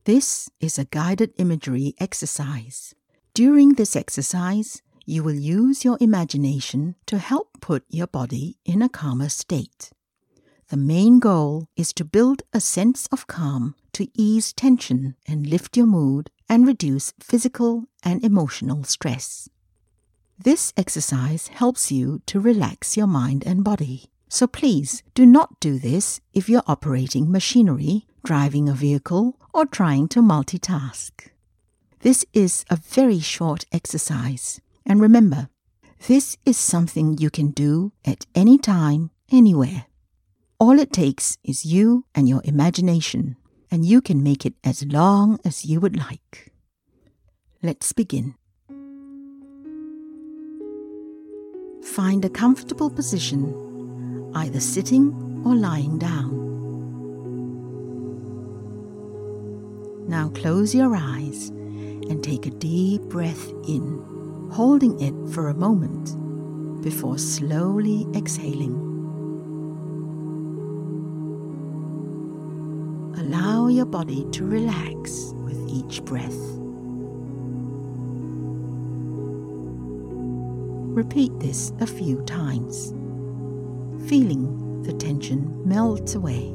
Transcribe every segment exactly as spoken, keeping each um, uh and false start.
This is a guided imagery exercise. During this exercise, you will use your imagination to help put your body in a calmer state. The main goal is to build a sense of calm to ease tension and lift your mood and reduce physical and emotional stress. This exercise helps you to relax your mind and body. So please do not do this if you're operating machinery, driving a vehicle, or trying to multitask. This is a very short exercise. And remember, this is something you can do at any time, anywhere. All it takes is you and your imagination, and you can make it as long as you would like. Let's begin. Find a comfortable position, either sitting or lying down. Now close your eyes and take a deep breath in, holding it for a moment before slowly exhaling. Allow your body to relax with each breath. Repeat this a few times, feeling the tension melt away.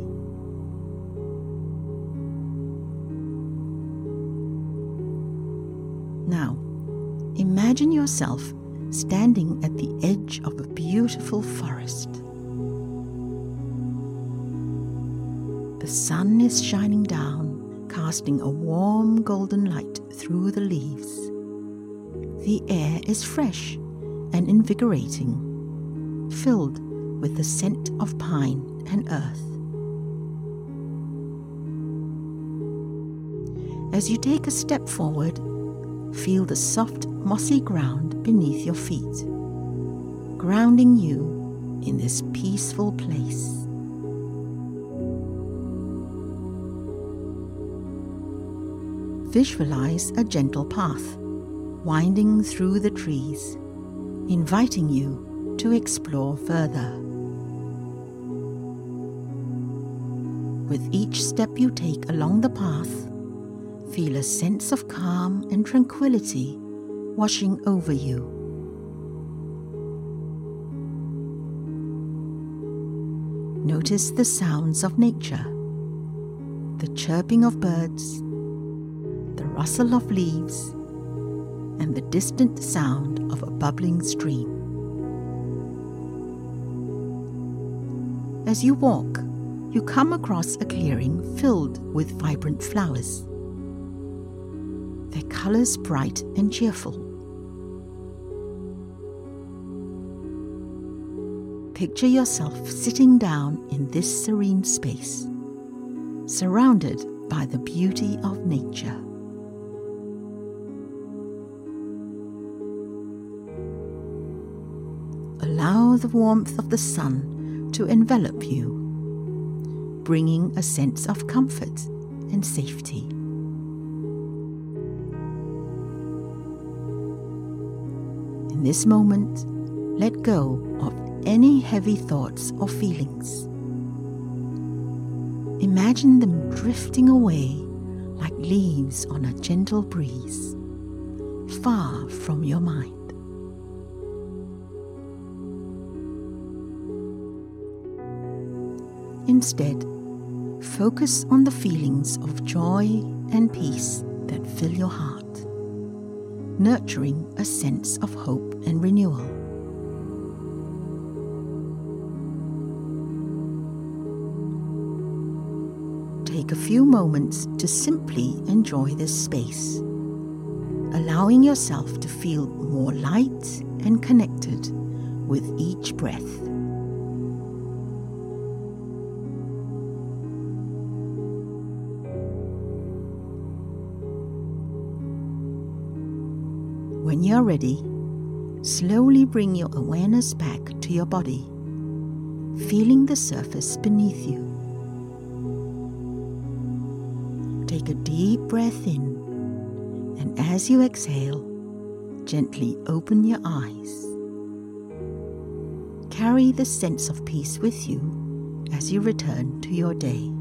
Now, imagine yourself standing at the edge of a beautiful forest. The sun is shining down, casting a warm golden light through the leaves. The air is fresh and invigorating, filled with the scent of pine and earth. As you take a step forward, feel the soft, mossy ground beneath your feet, grounding you in this peaceful place. Visualize a gentle path winding through the trees, inviting you to explore further. With each step you take along the path, feel a sense of calm and tranquility washing over you. Notice the sounds of nature, the chirping of birds, the rustle of leaves, and the distant sound of a bubbling stream. As you walk, you come across a clearing filled with vibrant flowers, their colors bright and cheerful. Picture yourself sitting down in this serene space, surrounded by the beauty of nature. Allow the warmth of the sun to envelop you, bringing a sense of comfort and safety. In this moment, let go of any heavy thoughts or feelings. Imagine them drifting away like leaves on a gentle breeze, far from your mind. Instead, focus on the feelings of joy and peace that fill your heart, nurturing a sense of hope and renewal. Take a few moments to simply enjoy this space, allowing yourself to feel more light and connected with each breath. When you're ready, slowly bring your awareness back to your body, feeling the surface beneath you. Take a deep breath in, and as you exhale, gently open your eyes. Carry the sense of peace with you as you return to your day.